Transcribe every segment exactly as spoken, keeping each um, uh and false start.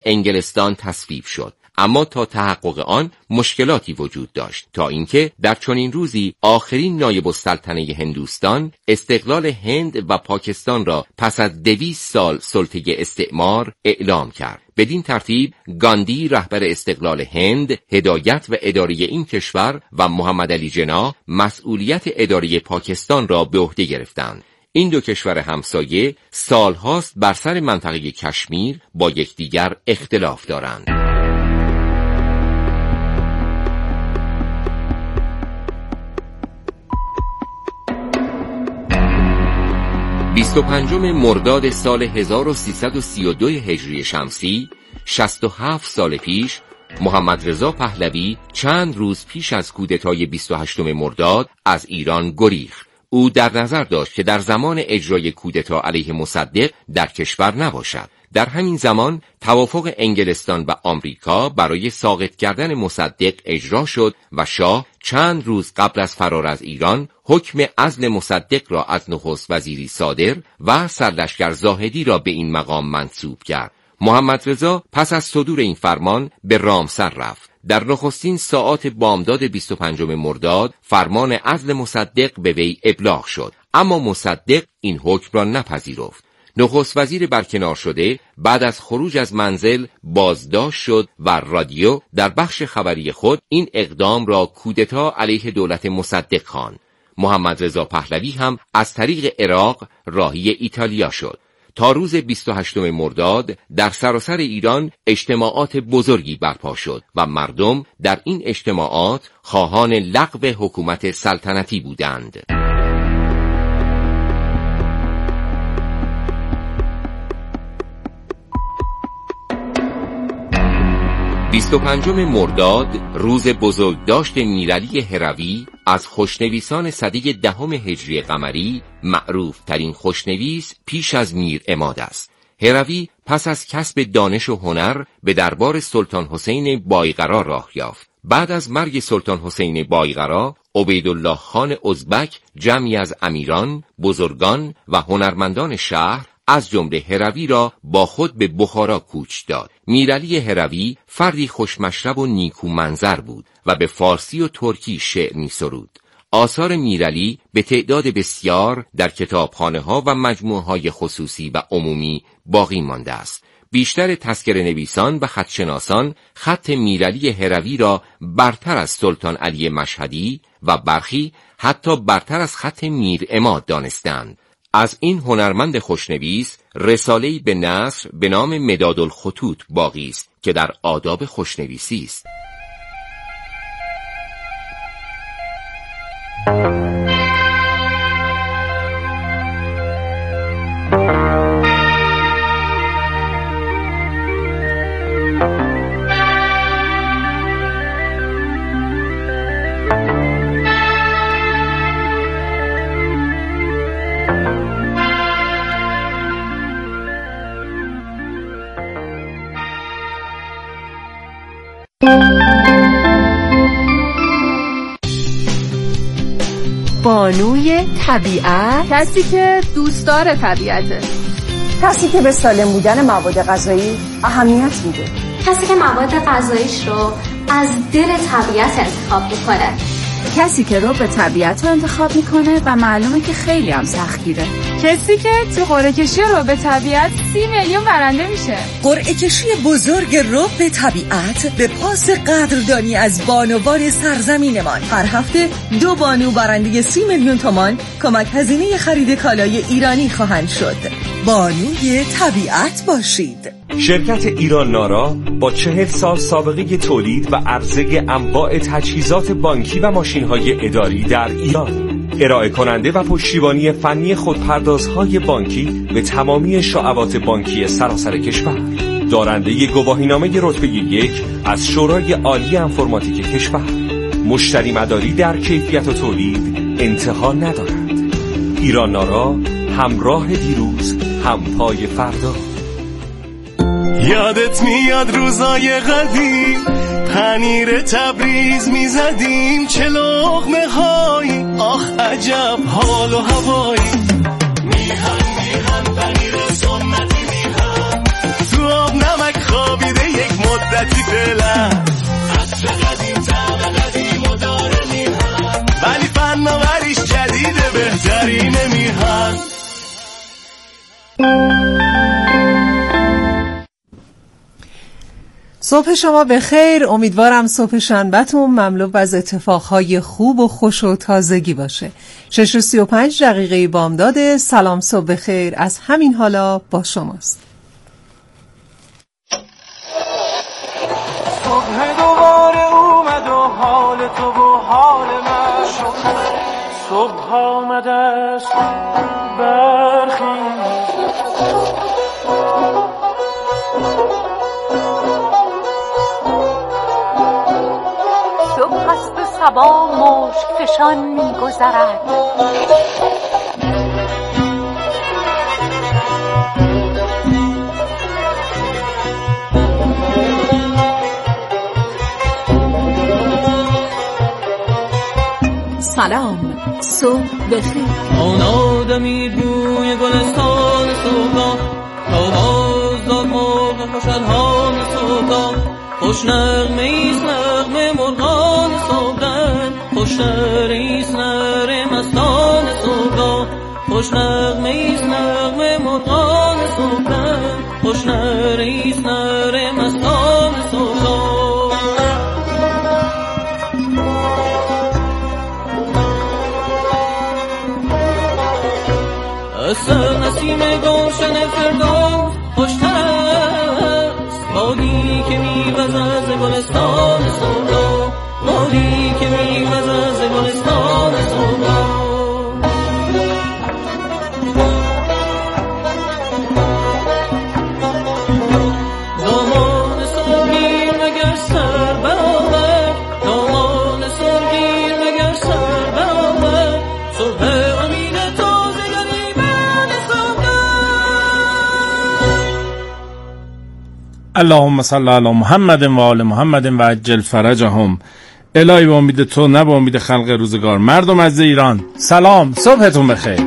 انگلستان تصویب شد. اما تا تحقق آن مشکلاتی وجود داشت، تا اینکه در چنین روزی آخرین نایب السلطنه هندوستان استقلال هند و پاکستان را پس از دویست سال سلطه استعمار اعلام کرد. بدین ترتیب گاندی رهبر استقلال هند هدایت و اداره این کشور و محمد علی جناح مسئولیت اداره پاکستان را به عهده گرفتند. این دو کشور همسایه سالهاست بر سر منطقه کشمیر با یکدیگر اختلاف دارند. بیست و پنجم مرداد سال هزار و سیصد و سی و دو هجری شمسی، شصت و هفت سال پیش، محمد رضا پهلوی چند روز پیش از کودتای بیست و هشتم مرداد از ایران گریخت. او در نظر داشت که در زمان اجرای کودتا علیه مصدق در کشور نباشد. در همین زمان توافق انگلستان و آمریکا برای ساقط کردن مصدق اجرا شد و شاه چند روز قبل از فرار از ایران حکم عزل مصدق را از نخست وزیری صادر و سرلشکر زاهدی را به این مقام منصوب کرد. محمد رضا پس از صدور این فرمان به رامسر رفت. در نخستین ساعات بامداد بیست و پنجم مرداد فرمان عزل مصدق به وی ابلاغ شد، اما مصدق این حکم را نپذیرفت. نخست وزیر برکنار شده بعد از خروج از منزل بازداشت شد و رادیو در بخش خبری خود این اقدام را کودتا علیه دولت مصدق خواند. محمد رضا پهلوی هم از طریق عراق راهی ایتالیا شد. تا روز بیست و هشتم مرداد در سراسر ایران اجتماعات بزرگی برپا شد و مردم در این اجتماعات خواهان لغو حکومت سلطنتی بودند. بیست و پنجم مرداد روز بزرگداشت میرعلی هروی از خوشنویسان سده دهم هجری قمری معروف ترین خوشنویس پیش از میر عماد است. هروی پس از کسب دانش و هنر به دربار سلطان حسین بایقرا راه یافت. بعد از مرگ سلطان حسین بایقرا، عبیدالله خان ازبک جمعی از امیران، بزرگان و هنرمندان شهر از جمله هروی را با خود به بخارا کوچ داد. میرعلی هروی فردی خوشمشرب و نیکو منظر بود و به فارسی و ترکی شعر می سرود. آثار میرعلی به تعداد بسیار در کتابخانه ها و مجموعه های خصوصی و عمومی باقی مانده است. بیشتر تذکره نویسان و خطشناسان خط میرعلی هروی را برتر از سلطان علی مشهدی و برخی حتی برتر از خط میر عماد دانستند. از این هنرمند خوشنویس رساله‌ای به نثر به نام مدادالخطوط باقی است که در آداب خوشنویسی است. بانوی طبیعت، کسی که دوستدار طبیعته، کسی که به سالم بودن مواد غذایی اهمیت میده، کسی که مواد غذاییش رو از دل طبیعت انتخاب میکنه، کسی که رو به طبیعت رو انتخاب میکنه و معلومه که خیلی هم سختگیره، کسی که تو قرعه کشی رو به طبیعت سی میلیون برنده میشه. قرعه کشی بزرگ رو به طبیعت به پاس قدردانی از بانوان سرزمینمان. هر هفته دو بانو برنده سی میلیون تومان کمک هزینه خرید کالای ایرانی خواهند شد. بانوی طبیعت باشید. شرکت ایران نارا با چهل سال سابقه تولید و عرضه انواع تجهیزات بانکی و ماشین‌های اداری در ایران، ارائه کننده و پشتیبانی فنی خودپردازهای بانکی به تمامی شعبات بانکی سراسر کشور، دارنده گواهینامه رتبه یک از شورای عالی انفرماتیک کشور، مشتری مداری در کیفیت و تولید انتها ندارد. ایران نارا، همراه دیروز، همپای فردا. یادت میاد روزای قدیم، پنیر تبریز میزدیم، چه لقمه هایی، آخ عجب حال و هوایی. میهن میهن پنیر سنتی میهن، تو آب نمک خوابیده صبح شما بخیر. امیدوارم صبح شنبه‌تون مملو از اتفاقهای خوب و خوش و تازگی باشه. شش و سی و پنج دقیقه بامداد. سلام صبح بخیر از همین حالا با شماست. صبح دوباره اومد و حال تو و حال من صبح آمده است برخیز صبح است و صبا مشک فشان می گذرد سلام صبح بخیر. آن آدمی بوی گلستان صبح تا باز داد مرغ خوش الهام صبح خوش نغمه ایست نغمه مرغان صبح خوش نره ایست نره مستان صبح خوش نغمه ایست نغمه مرغان صبح خوش نره ایست نره مستان صبح اصل نسیم گلشن فردوس خوشتر است بادی که میوزد از گلستان صبح بادی که میوزد از گلستان صبح دامان سرگیر مگر سر برآورد دامان سرگیر مگر سر برآورد صبح اللهم صل علی محمد و آل محمد و عجل فرجهم. الهی به امید تو نه به امید خلق روزگار. مردم از ایران سلام، صبحتون بخیر.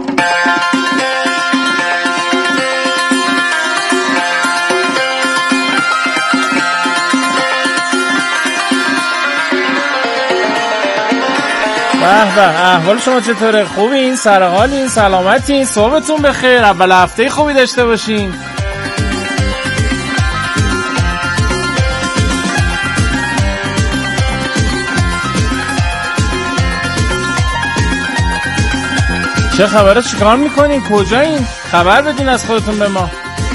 به به، احوال شما چطوره؟ خوبین؟ سرحالین؟ سلامتین؟ صبحتون بخیر. اول هفته خوبی داشته باشین. چه خبره؟ چیکار میکنین؟ کجایین؟ خبر بدین از خودتون به ما.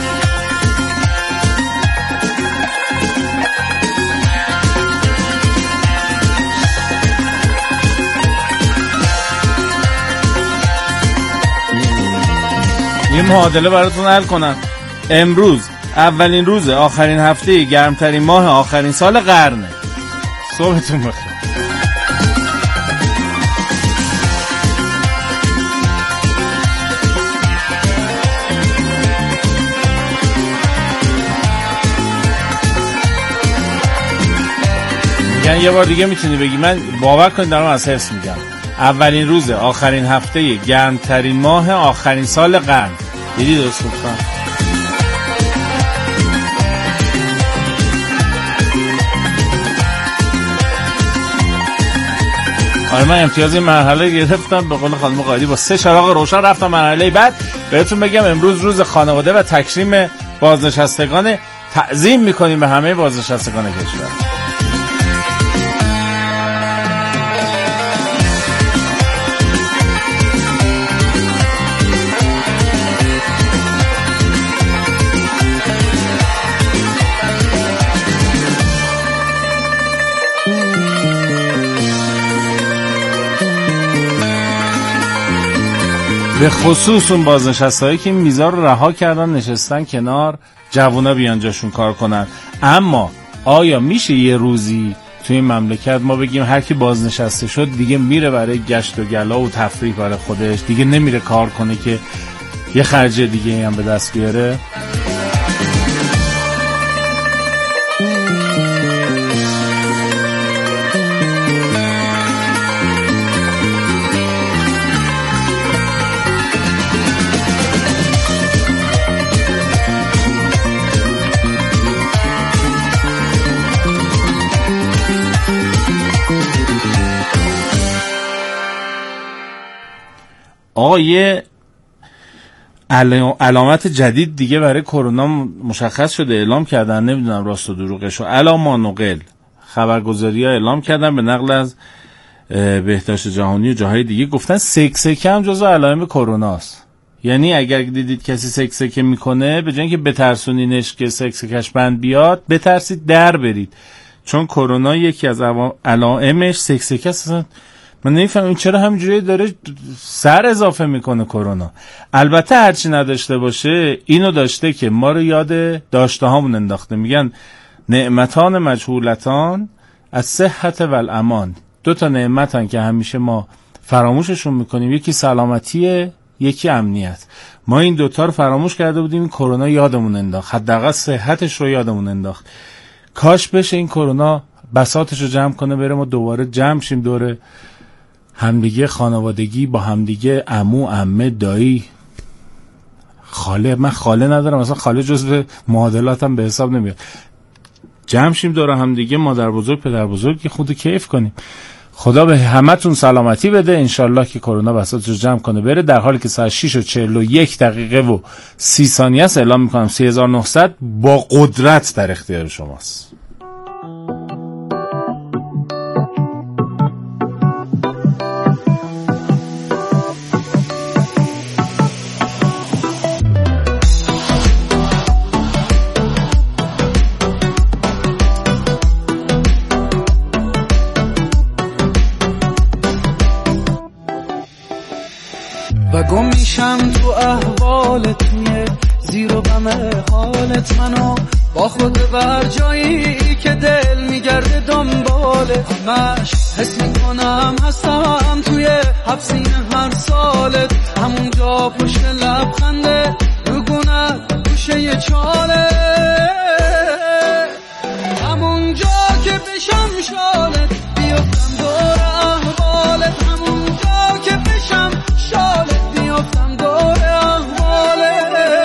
یه معادله براتون حل کنم. امروز اولین روز آخرین هفته گرمترین ماه آخرین سال قرنه. صبحتون بخیر. یعنی یه بار دیگه میتونی بگی، من باور کنید دارم از حفظ میگم. اولین روز آخرین هفته گرمترین ماه آخرین سال قرن. دیدی درست گفتم؟ آره من امتیاز این مرحله گرفتم به قول خانم قائدی، با سه چراغ روشن رفتم مرحله بعد. بهتون بگم امروز روز خانواده و تکریم بازنشستگان. تعظیم میکنیم به همه بازنشستگان کشور. به خصوص اون بازنشستهایی که این میزار رو رها کردن نشستن کنار، جوونا بیان جاشون کار کنن. اما آیا میشه یه روزی توی این مملکت ما بگیم هر کی بازنشسته شد دیگه میره برای گشت و گلا و تفریح برای خودش، دیگه نمیره کار کنه که یه خرج دیگه هم به دست بیاره؟ آقا یه علامت جدید دیگه برای کرونا مشخص شده، اعلام کردن، نمیدونم راست و دروغشو، علاما نقل خبرگزاری‌ها اعلام کردن به نقل از بهداشت جهانی و جاهای دیگه، گفتن سکسکه هم جزو علائم کروناست. یعنی اگر دیدید کسی سکسکه میکنه، به جای اینکه بترسونینش که سکسکش بند بیاد، بترسید در برید، چون کرونا یکی از علائمش سکسکه است. من نمیفهمم چرا همینجوری داره سر اضافه میکنه کرونا. البته هرچی نداشته باشه اینو داشته که ما رو یاد داشته هامون انداخته. میگن نعمتان مجهولتان از صحت و الامان. دو تا نعمتن که همیشه ما فراموششون میکنیم، یکی سلامتیه، یکی امنیت. ما این دوتا رو فراموش کرده بودیم، این کرونا یادمون انداخت، حداقل صحتش رو یادمون انداخت. کاش بشه این کرونا بساطش رو جمع کنه، بره ما دوباره جمع شیم دوره همدیگه، خانوادگی با همدیگه، عمو، عمه، دایی، خاله. من خاله ندارم، مثلا خاله جزو معادلاتم به حساب نمیاد. جمع شیم دور همدیگه، مادر بزرگ، پدر بزرگ، که خود کیف کنیم. خدا به همتون سلامتی بده، انشالله که کرونا بساطش رو جمع کنه بره. در حالی که ساعت شش و چهل و یک دقیقه و سی ثانیه است اعلام میکنم سه هزار و نهصد با قدرت در اختیار شماست. و گم میشم تو احوالت، توی زیر و بم حالت، منو با خود بر جایی که دل میگرده دنبالت. همش حس میکنم هستم توی حبسین هر سالت، همونجا پشت لبخنده رو گونت گوشه چاله، همونجا که بشم شالت بیفتم دور احوالت، همونجا که بشم شالت بیفتم دور احوالت.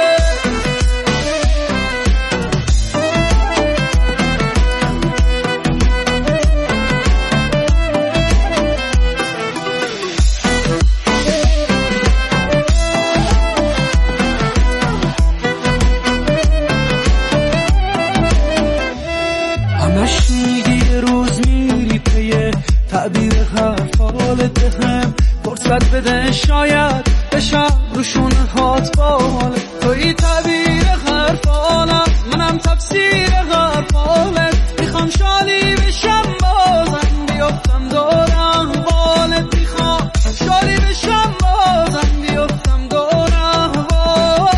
همش میگی یه روز میری پیه تعبیر حرفالت، بهم فرصت بده شاید بشم روشون هات بالت. توی تعبیر حرفالم، منم تفسیر حرفالت، میخوام شالی بشم بازم بیفتم دور احوالت، میخوام شالی بشم بازم بیفتم دور احوالت،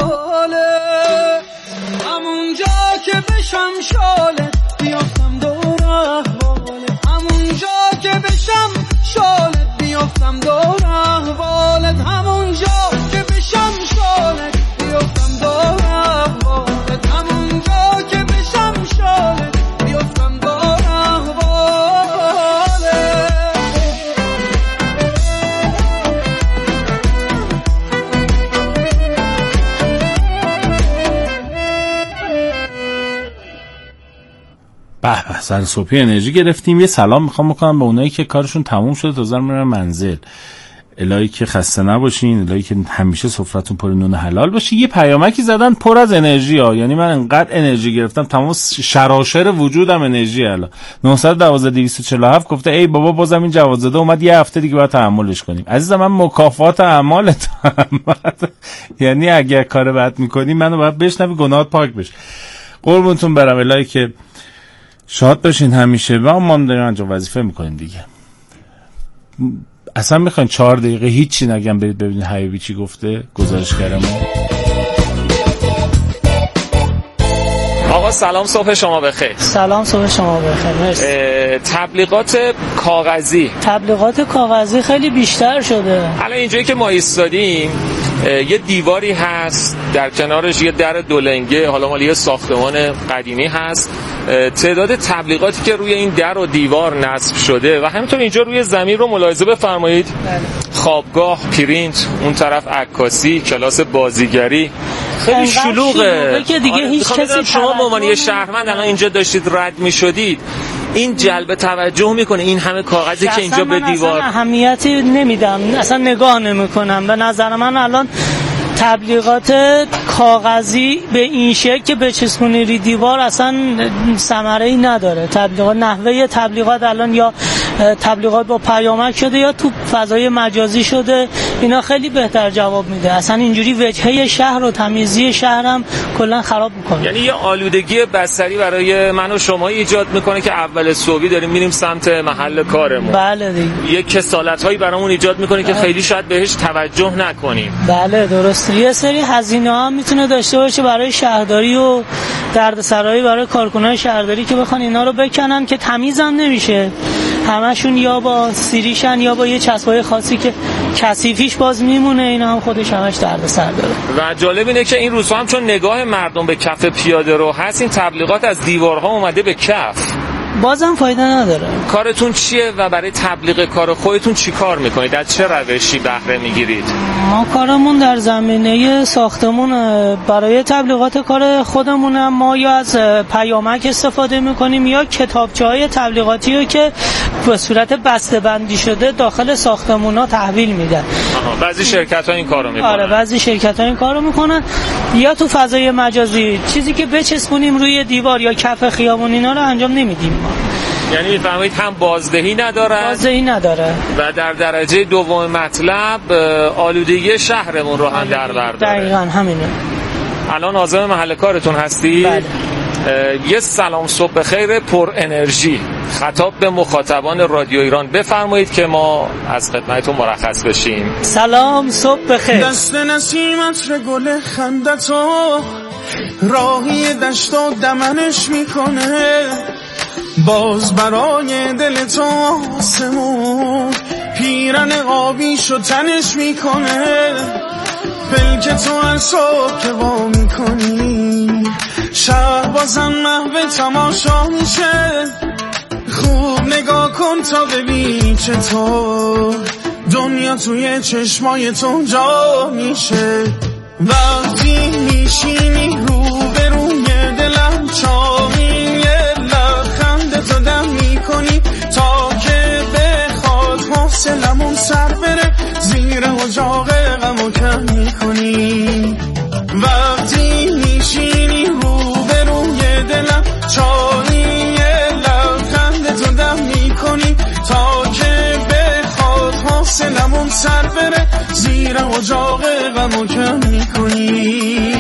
همونجا که بشم شالت بیفتم دور احوالت، همونجا که بشم شالت بیفتم دور احوالت، همونجا که بشم شالت بیفتم دور احوالت، همونجا که بشم شالت بیفتم دور احوالت. به به، سر صبحی انرژی گرفتیم. یه سلام میخوام بکنم به اونایی که کارشون تموم شده تازه میرن منزل. الهی که خسته نباشین، الهی که همیشه سفرتون پر نون حلال باشه. یه پیامکی زدن پر از انرژی ها، یعنی من انقدر انرژی گرفتم تمام شراشر وجودم انرژی. الان نه یک دو دویست و چهل و هفت گفته ای بابا بازم این جوازده اومد، یه هفته دیگه باید تحملش کنیم. عزیزم من مکافات اعمالتم یعنی اگه کار بد میکنی منو باید بشنوی گناهات پاک بشه. قربونتون برم، الهی که شاد باشین همیشه. و ما هم داریم انجام وظیفه میکنیم دیگه. اصلا میخواین چهار دقیقه هیچی نگم برید ببینید حبیبی چی گفته گزارشگر ما. آقا سلام، صبح شما بخیر. سلام، صبح شما بخیر. مرسی. تبلیغات کاغذی تبلیغات کاغذی خیلی بیشتر شده. الان اینجایی که ما ایستادیم یه دیواری هست، در کنارش یه در دولنگه، حالا مال یه ساختمان قدیمی هست. تعداد تبلیغاتی که روی این در و دیوار نصب شده و همینطور اینجا روی زمین رو ملاحظه بفرمایید. خوابگاه، پرینت، اون طرف عکاسی، کلاس بازیگری، خیلی شلوغه که دیگه هیچ کسی. شما به عنوان یه شهروند الان اینجا داشتید رد می‌شدید، این جلب توجه میکنه این همه کاغذی که اینجا به دیوار. اصلا اهمیتی نمیدم، اصلا نگاه نمیکنم. به نظر من الان تبلیغات کاغذی به این شکل که بچسبونی ری دیوار اصلا ثمره‌ای نداره. تبلیغات نحوه تبلیغات الان یا تبلیغات با پیامک شده یا تو فضای مجازی شده، اینا خیلی بهتر جواب میده. اصلا اینجوری وجهه شهر و تمیزی شهرم کلا خراب میکنه. یعنی یه آلودگی بصری برای من و شما ایجاد میکنه که اول صبحی داریم میریم سمت محل کارمون. بله دیگه. یه کسالت‌هایی برامون ایجاد میکنه که خیلی شاید بهش توجه نکنیم. بله درسته. یه سری هزینه هم میتونه داشته باشه برای شهرداری و دردسرایی برای کارکنان شهرداری که بخوان اینا رو بکنن که تمیزم نمیشه. همشون یا با سیریشن یا با یه چسبای خاصی که کثیفیش باز میمونه، اینا هم خودش همش دردسر داره. و جالب اینه که این روزها هم چون نگاه مردم به کف پیاده رو هست، این تبلیغات از دیوارها اومده به کف. بازم فایده نداره. کارتون چیه و برای تبلیغ کار خودتون چی کار میکنید؟ از چه روشی بهره میگیرید؟ ما کارمون در زمینه ساختمون برای تبلیغات کار خودمون ما یا از پیامک استفاده میکنیم یا کتابچه‌های تبلیغاتی رو که به صورت بسته‌بندی شده داخل ساختمونا تحویل میدن. آها، بعضی شرکت‌ها این کارو میکنن. آره بعضی شرکت‌ها این کارو میکنن. یا تو فضای مجازی چیزی که بچسبونیم روی دیوار یا کف خیابون اینا رو انجام نمیدیم. یعنی میفهمید هم بازدهی نداره بازدهی نداره و در درجه دوم مطلب آلودگی شهرمون رو هم در بر داره. دقیقاً همینه. الان عازم محل کارتون هستی؟ بله. یه سلام صبح بخیر پر انرژی خطاب به مخاطبان رادیو ایران بفرمایید که ما از خدمتتون مرخص بشیم. سلام صبح بخیر. دست نسیم عطر گل خندتو راهی دشت و دمنش میکنه، باز برای دل تو آسمون پیرن آبیش و تنش میکنه، پلک تو هر صبح که وا میکنی شهر بازم محو تماشا میشه، خوب نگاه کن تا ببین چطور دنیا توی چشمای تو جا میشه، وقتی میشینی رو به روی دلم چامی تو دم میکنی تا که بخواد حوصلمون سر بره، زیر اجاق غمو کم میکنی، وقتی میشینی رو به روی دلم چایی لبخند تو دم میکنی تا که بخواد حوصلمون سر بره، زیر اجاق غمو کم میکنی.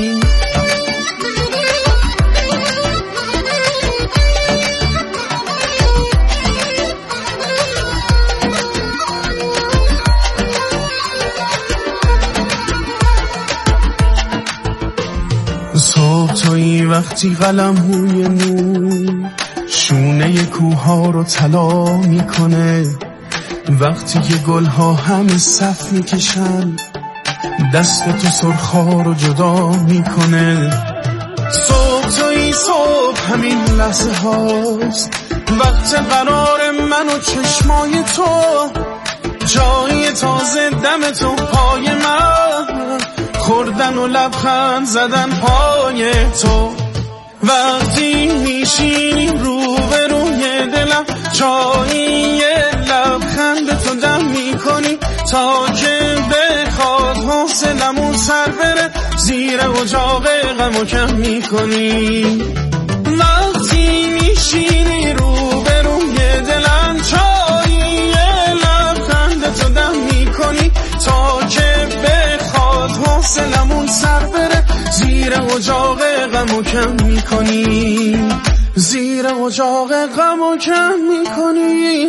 صبح توی وقتی قلم روی نور شونه کوها رو طلا میکنه، وقتی که گلها همه صف میکشن دست تو سرخا رو جدا میکنه، صبح توی صبح همین لحظه هاست وقت قرار من و چشمای تو، جای تازه دم تو پای من خوردن و لبخند زدن پای تو، وقتی میشینی رو به روی دلم جایی لبخند تو دم میکنی تا که بخواد حوصلمون سر بره، زیر اجاق غمو کم میکنی، وقتی میشینی رو به روی دلم جایی لبخند تو دم میکنی تا که بخواد حوصلمون سر بره، زیر اجاق غمو کم میکنی، زیر اجاق غمو کم میکنی.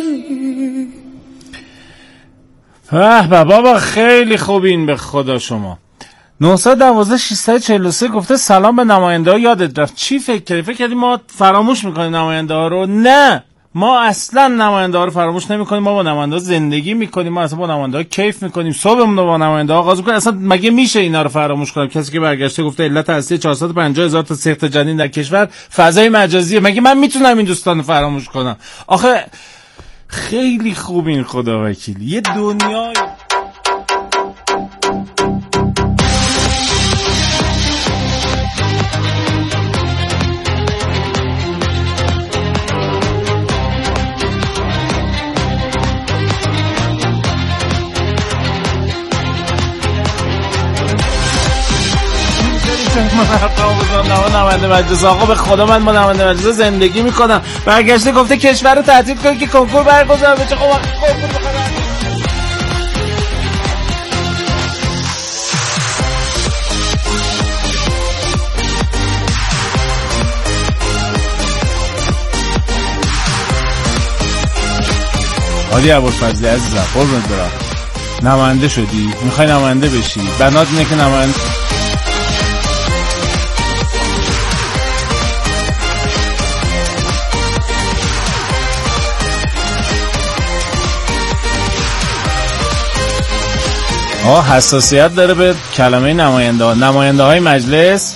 به بابا خیلی خوبین به خدا شما. نه یک دو شش چهار سه گفته سلام به نماینده ها، یادت رفت چی فکر کردی؟ فکر کردی ما فراموش میکنیم نماینده ها رو؟ نه، ما اصلا نماینده ها رو فراموش نمی کنیم، ما با نماینده ها زندگی میکنیم، ما اصلا با نماینده ها کیف میکنیم، صبحمون رو با نماینده ها آغاز میکنیم. اصلا مگه میشه اینا رو فراموش کنیم؟ کسی که برگشته گفته علت اصلی چهارصد و پنجاه هزار تا سیخت جنین در کشور فضای مجازیه، مگه من میتونم این دوستان رو فراموش کنم؟ آخه خیلی خوب این خدا وکیل یه دنیای نماینده مجلس آقا به خدا من با نماینده مجلس زندگی میکنم. برگشته گفته کشور رو تعطیل کنید که کنکور برگزار بشه. خب کنکور بخوام عادی ابوالفضلی عزیزم قربونت برم. نماینده شدی؟ میخوای نماینده بشی؟ بنات اینه که نماینده آه حساسیت داره به کلمه نماینده ها. نماینده های مجلس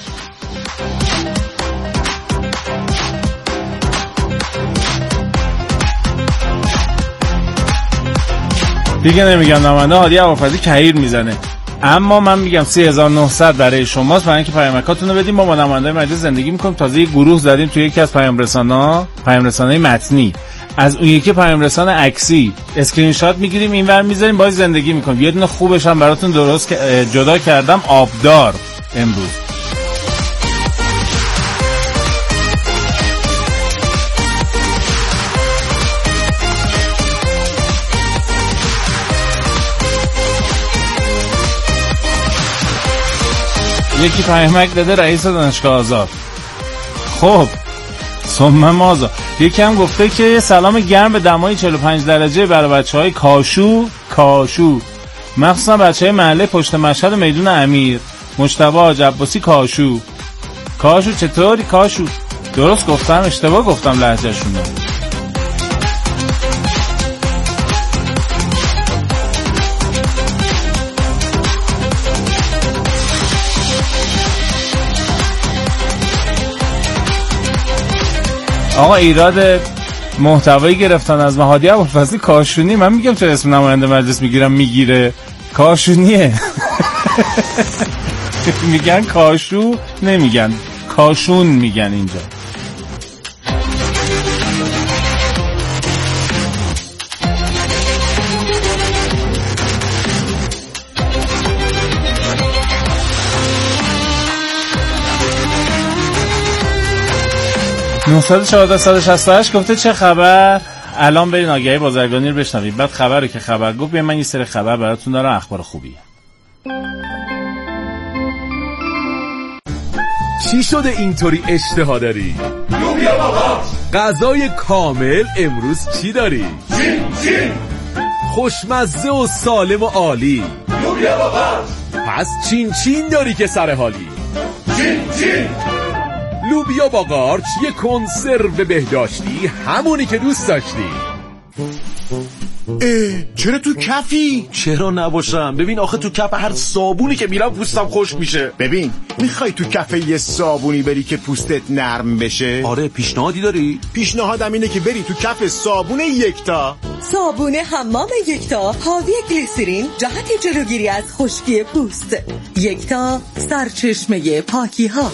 دیگه نمیگم نماینده هادی ابوالفضلی کهیر میزنه، اما من میگم سه هزار و نهصد برای شماست برای اینکه پیامکاتون رو بدیم. ما با نماینده مجلس زندگی میکنیم. تازه یک گروه زدیم توی یکی از پیام رسانا، پیام رسانای متنی، از اون یکی پیام رسان عکسی اسکرین شات میگیریم اینور میذاریم باهاش زندگی میکنیم. یه دونه خوبش هم براتون درست جدا کردم، آبدار امروز. یکی پیامک داده رئیس دانشگاه آزاد. خب ثم مازا. یکی هم گفته که سلام گرم به دمای چهل و پنج درجه برای بچهای کاشو کاشو مخصوصا بچهای محله پشت مشهد میدون امیر. مجتبی حاج عباسی کاشو کاشو چطوری کاشو؟ درست گفتم اشتباه گفتم لهجه‌شون رو؟ آقا ایراد محتوایی گرفتن از هادی ابوالفضلی کاشونی. من میگم چرا اسم نماینده مجلس میگیرم میگیره کاشونیه. میگن کاشو نمیگن کاشون میگن اینجا. نه چهار صد و شصت و هشت گفته چه خبر؟ الان برین آگهی بازرگانی رو بشنوید. بعد خبره که خبر گفت بیاین من یه سری خبر براتون دارم، اخبار خوبیه. چی شده اینطوری اشتها داری؟ لوبیا بابا. غذای کامل امروز چی داری؟ چین چین. خوشمزه و سالم و عالی. لوبیا بابا. پس چین چین داری که سر حالی. چین چین. لوبیا با قارچ، یه کنسرو بهداشتی، همونی که دوست داشتی. اه چرا تو کفی؟ چرا نباشم؟ ببین آخه تو کف هر صابونی که میرم پوستم خشک میشه. ببین میخوای تو کف یه صابونی بری که پوستت نرم بشه؟ آره پیشنهادی داری؟ پیشنهادم اینه که بری تو کف صابون یکتا. صابون حمام یکتا حاوی گلیسرین جهت جلوگیری از خشکی پوست. یکتا سرچشمه پاکی ها.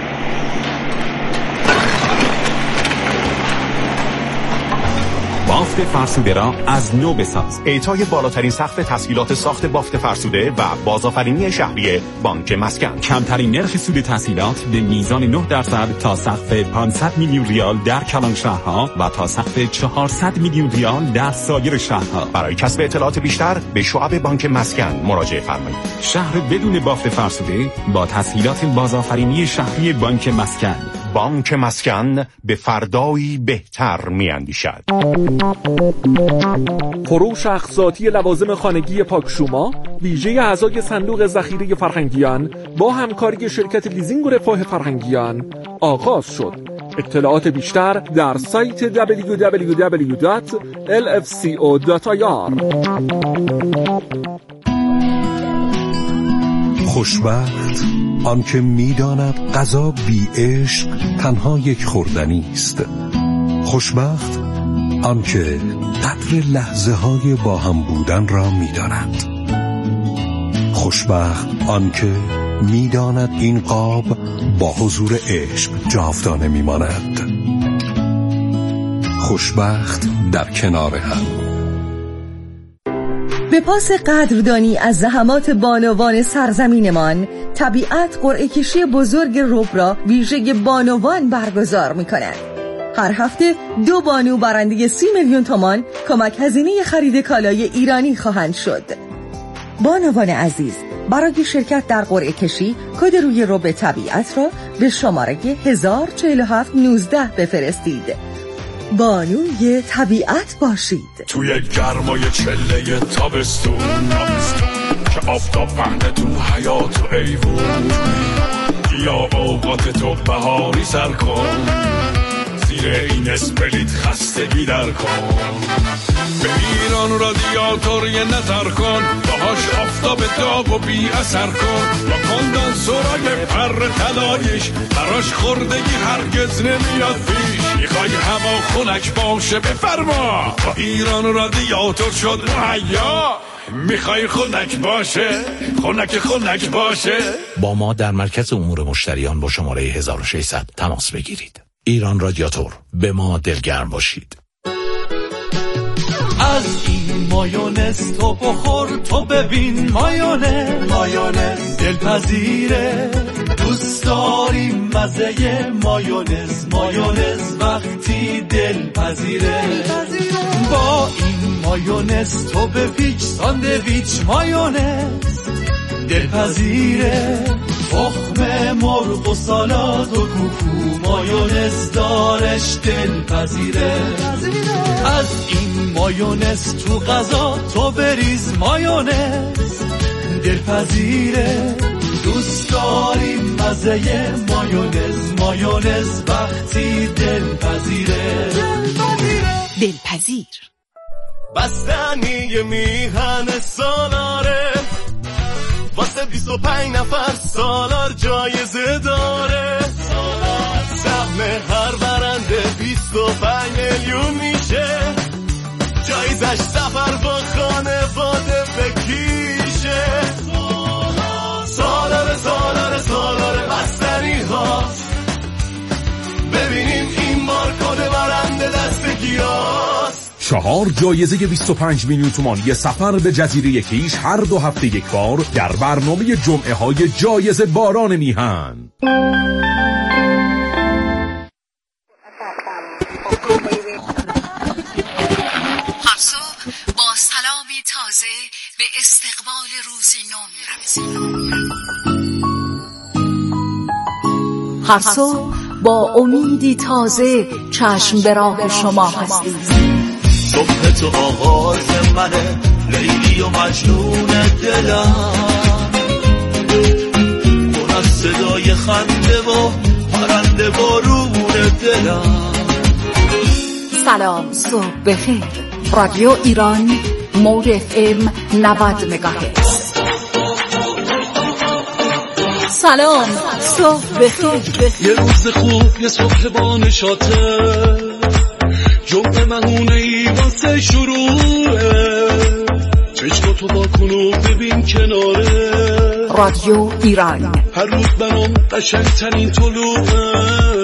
بافت فرسوده را از نو بساز. اعطای بالاترین سقف تسهیلات ساخت بافت فرسوده و بازآفرینی شهری بانک مسکن. کمترین نرخ سود تسهیلات به میزان نه درصد تا سقف پانصد میلیون ریال در کلان شهرها و تا سقف چهارصد میلیون ریال در سایر شهرها. برای کسب اطلاعات بیشتر به شعب بانک مسکن مراجعه فرمایید. شهر بدون بافت فرسوده با تسهیلات بازآفرینی شهری بانک مسکن. بانک مسکن به فردایی بهتر میاندیشد. فروش اقساطی لوازم خانگی پاکشوما ویژه اعضای صندوق ذخیره فرهنگیان با همکاری شرکت لیزینگ و رفاه فرهنگیان آغاز شد. اطلاعات بیشتر در سایت دبلیو دبلیو دبلیو دات ال اف سی او دات آی آر. خوشبخت آنکه می‌داند غذا بی عشق تنها یک خوردنی است. خوشبخت آنکه قدر لحظه های با هم بودن را می‌داند. خوشبخت آنکه می‌داند این قاب با حضور عشق جاودانه می‌ماند. خوشبخت در کنار هم. به پاس قدردانی از زحمات بانوان سرزمینمان، طبیعت قرعه کشی بزرگ رب را ویژه بانوان برگزار می کند. هر هفته دو بانو برنده سی میلیون تومان کمک هزینه خرید کالای ایرانی خواهند شد. بانوان عزیز، برای شرکت در قرعه کشی کد روی رب طبیعت را به شماره هزار و چهل و هفت نوزده بفرستید. بانوی طبیعت باشید. توی گرمای چله تابستون که آفتاب پهنه تو حیات و ایوون، یا اوقات تو بهاری سر کن، زیر این اسپلیت خستگی در کن. به ایران رادیاتور یه نظر کن، باهاش آفتاب داغ و بی اثر کن. با کندنسورای پر طلایش براش خوردگی هرگز نمیاد پیش. میخوای هوا خنک باشه بفرما، با ایران رادیاتور شد مهیا. میخوای خنک باشه، خنک خنک باشه. با ما در مرکز امور مشتریان با شماره هزار و ششصد تماس بگیرید. ایران رادیاتور، به ما دلگرم باشید. از این مایونز تو بخور تو ببین، مایونز مایونز دلپذیره، دوست داریم مزه مایونز. مایونز وقتی دلپذیره، با این مایونز تو بپیچ ساندویچ. مایونز دلپذیره، تخم مرغ و سالاد و کوکو، مایونز دارش دلپذیره. از این مایونز تو غذا تو بریز، مایونز دلپذیره، دوست داریم مزه مایونز. مایونز وقتی دلپذیره، دلپذیر. بستنی میهن سالاره، واسه بیست و پنج نفر سالار جایزه داره. سهم هر برنده بیست و پنج میلیون میشه، جایزش سفر با خانواده بکیشه. سالار سالار سالار بستنی هاست، ببینیم این بار کد برنده دست کیاست. چهار جایزه بیست و پنج میلیون تومان یه سفر به جزیره کیش هر دو هفته یک بار در برنامه جمعه های جایزه باران میهن. هر صبح با سلامی تازه به استقبال روزی نو می‌رسیم. هر صبح با امیدی تازه چشم به راه شما هستیم. صبح تو آغاز منه، لیلی و مجنون دلم، پر از صدای خنده و پرنده بارون دلم. سلام صبح بخیر. رادیو ایران مود اف ام نود مگاهرتز. سلام صبح بخیر. یه روز خوب، یه صبح با نشاطه، جمعه مهونه ای واسه شروعه، چشماتو با کن و ببین کناره. رادیو ایران هر روز برام قشنگترین طلوعه.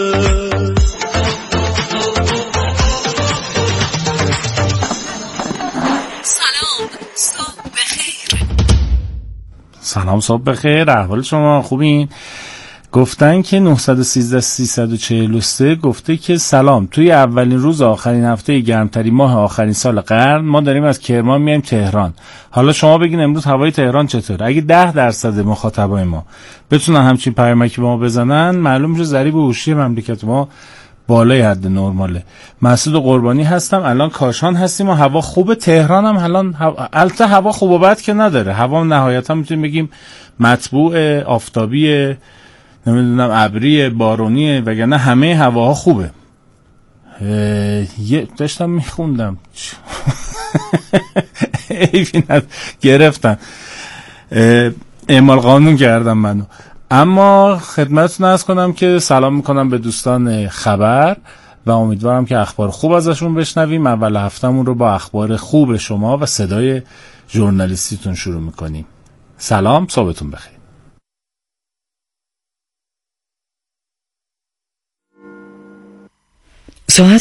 سلام صبح بخیر. سلام صبح بخیر. احوال شما خوبین؟ گفتن که نه یک سه سه چهار سه گفته که سلام، توی اولین روز آخرین هفته گرمترین ماه آخرین سال قرن ما داریم از کرمان میایم تهران. حالا شما بگین امروز هوای تهران چطور؟ اگه ده درصد مخاطبای ما بتونن همچین پیامکی به ما بزنن، معلوم میشه ضریب هوشی مملکت ما بالای حد نرماله. مسعود قربانی هستم، الان کاشان هستیم و هوا خوبه. تهران هم الان البته هوا خوب و بد که نداره، هوا نهایتا میتونیم بگیم مطبوع، آفتابیه، نمیدونم ابری، بارونیه، وگرنه همه هواها خوبه. یه داشتم میخوندم ایوی ند گرفتن، اعمال قانون کردم منو. اما خدمتتون عرض کنم که سلام میکنم به دوستان خبر و امیدوارم که اخبار خوب ازشون بشنویم. اول هفتمون رو با اخبار خوب شما و صدای ژورنالیستیتون شروع میکنیم. سلام، صبحتون بخیر. ساعت